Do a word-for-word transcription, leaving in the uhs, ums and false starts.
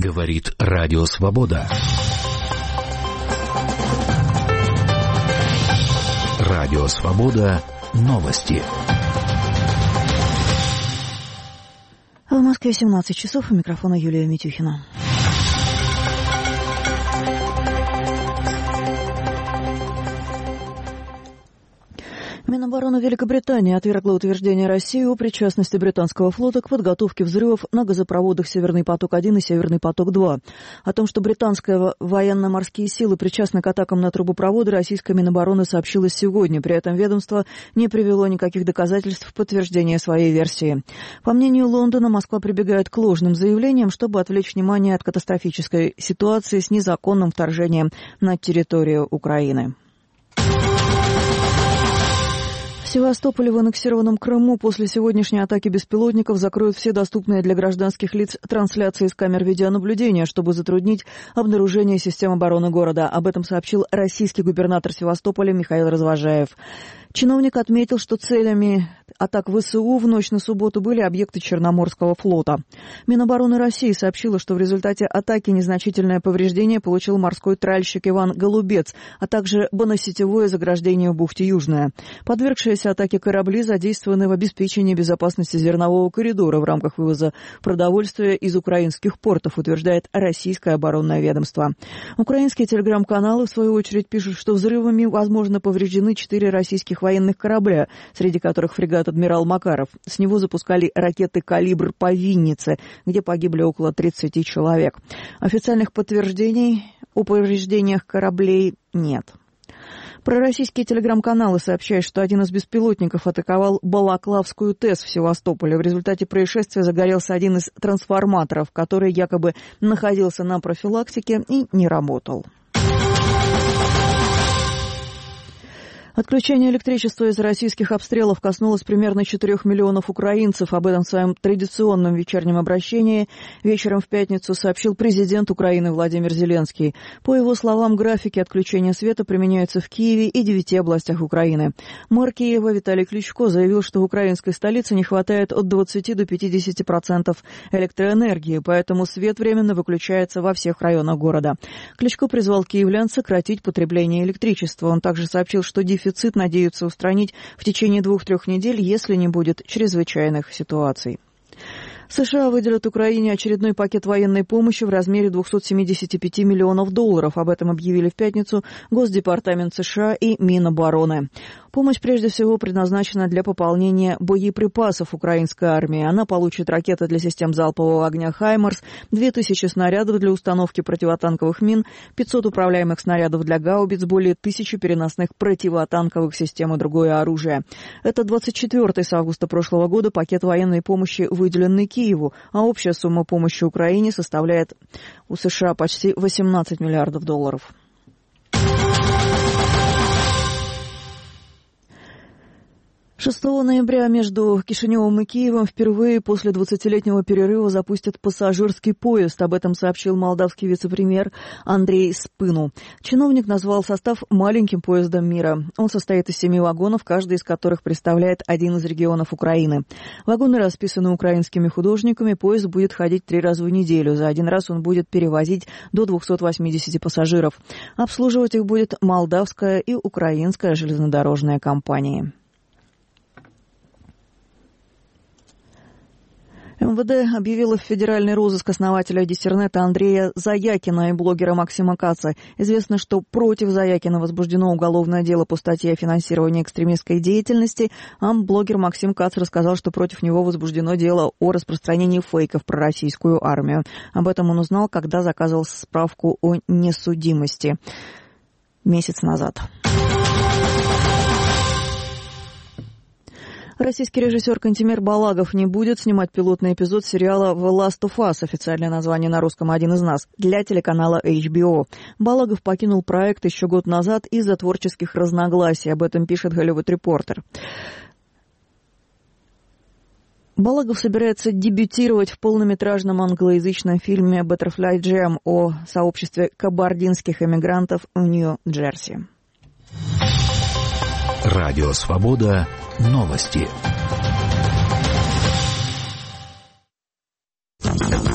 Говорит Радио Свобода. Радио Свобода. Новости. В Москве семнадцать часов. У микрофона Юлия Митюхина. Минобороны Великобритании отвергла утверждение России о причастности британского флота к подготовке взрывов на газопроводах «Северный поток-один» и «Северный поток-два». О том, что британские военно-морские силы причастны к атакам на трубопроводы, российская Минобороны сообщила сегодня. При этом ведомство не привело никаких доказательств подтверждения своей версии. По мнению Лондона, Москва прибегает к ложным заявлениям, чтобы отвлечь внимание от катастрофической ситуации с незаконным вторжением на территорию Украины. В Севастополе в аннексированном Крыму после сегодняшней атаки беспилотников закроют все доступные для гражданских лиц трансляции из камер видеонаблюдения, чтобы затруднить обнаружение систем обороны города. Об этом сообщил российский губернатор Севастополя Михаил Развожаев. Чиновник отметил, что целями атак ВСУ в ночь на субботу были объекты Черноморского флота. Минобороны России сообщила, что в результате атаки незначительное повреждение получил морской тральщик Иван Голубец, а также боносетевое заграждение в бухте Южная. Подвергшиеся атаке корабли задействованы в обеспечении безопасности зернового коридора в рамках вывоза продовольствия из украинских портов, утверждает российское оборонное ведомство. Украинские телеграм-каналы, в свою очередь, пишут, что взрывами, возможно, повреждены четыре российских военных корабля, среди которых фрегат «Адмирал Макаров». С него запускали ракеты «Калибр» по Виннице, где погибли около тридцати человек. Официальных подтверждений о повреждениях кораблей нет. Пророссийские телеграм-каналы сообщают, что один из беспилотников атаковал Балаклавскую ТЭС в Севастополе. В результате происшествия загорелся один из трансформаторов, который якобы находился на профилактике и не работал. Отключение электричества из-за российских обстрелов коснулось примерно четырех миллионов украинцев. Об этом в своем традиционном вечернем обращении вечером в пятницу сообщил президент Украины Владимир Зеленский. По его словам, графики отключения света применяются в Киеве и девяти областях Украины. Мэр Киева Виталий Кличко заявил, что в украинской столице не хватает от двадцати до пятидесяти процентов электроэнергии, поэтому свет временно выключается во всех районах города. Кличко призвал киевлян сократить потребление электричества. Он также сообщил, что дефицит Дефицит надеются устранить в течение двух-трех недель, если не будет чрезвычайных ситуаций. США выделят Украине очередной пакет военной помощи в размере двухсот семидесяти пяти миллионов долларов. Об этом объявили в пятницу Госдепартамент США и Минобороны. Помощь прежде всего предназначена для пополнения боеприпасов украинской армии. Она получит ракеты для систем залпового огня «Хаймарс», две тысячи снарядов для установки противотанковых мин, пятьсот управляемых снарядов для гаубиц, более тысячи переносных противотанковых систем и другое оружие. Это двадцать четвёртый с августа прошлого года пакет военной помощи, выделенный Киеву, а общая сумма помощи Украине составляет у США почти восемнадцать миллиардов долларов. шестого ноября между Кишиневым и Киевом впервые после двадцатилетнего перерыва запустят пассажирский поезд. Об этом сообщил молдавский вице-премьер Андрей Спыну. Чиновник назвал состав маленьким поездом мира. Он состоит из семи вагонов, каждый из которых представляет один из регионов Украины. Вагоны расписаны украинскими художниками. Поезд будет ходить три раза в неделю. За один раз он будет перевозить до двухсот восьмидесяти пассажиров. Обслуживать их будет молдавская и украинская железнодорожная компании. МВД объявила в федеральный розыск основателя Диссернета Андрея Заякина и блогера Максима Каца. Известно, что против Заякина возбуждено уголовное дело по статье о финансировании экстремистской деятельности, а блогер Максим Кац рассказал, что против него возбуждено дело о распространении фейков про российскую армию. Об этом он узнал, когда заказывал справку о несудимости месяц назад. Российский режиссер Кантемир Балагов не будет снимать пилотный эпизод сериала «The Last of Us», официальное название на русском «Один из нас», для телеканала эйч би о. Балагов покинул проект еще год назад из-за творческих разногласий, об этом пишет Hollywood Reporter. Балагов собирается дебютировать в полнометражном англоязычном фильме «Butterfly Jam» о сообществе кабардинских эмигрантов в Нью-Джерси. Радио Свобода. Новости.